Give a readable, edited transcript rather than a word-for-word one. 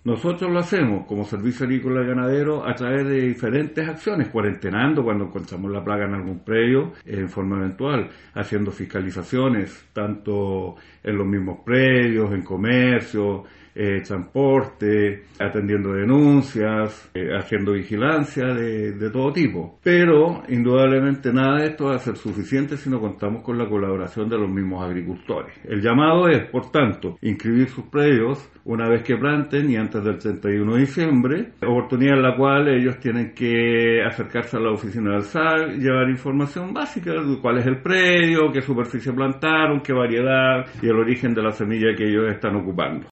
Nosotros lo hacemos como Servicio Agrícola y Ganadero a través de diferentes acciones, cuarentenando cuando encontramos la plaga en algún predio en forma eventual, haciendo fiscalizaciones tanto en los mismos predios, en comercio, transporte, atendiendo denuncias, haciendo vigilancia de todo tipo. Pero indudablemente nada de esto va a ser suficiente si no contamos con la colaboración de los mismos agricultores. El llamado es, por tanto, inscribir sus predios una vez que planten y antes del 31 de diciembre, oportunidad en la cual ellos tienen que acercarse a la oficina del SAC, llevar información básica de cuál es el predio, qué superficie plantaron, qué variedad y el origen de la semilla que ellos están ocupando.